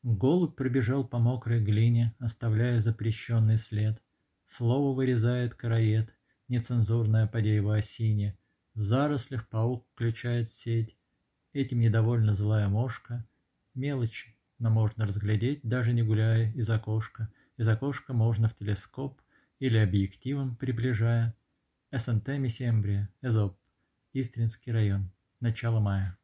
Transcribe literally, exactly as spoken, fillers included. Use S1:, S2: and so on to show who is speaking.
S1: Голубь пробежал по мокрой глине, оставляя запрещенный след. Слово вырезает короед, нецензурное по его осине. В зарослях паук включает сеть. Этим недовольна злая мошка. Мелочи, но можно разглядеть, даже не гуляя из окошка. Из окошка можно в телескоп или объективом приближая. СНТ Месембрия, Эзоп, Истринский район, начало мая.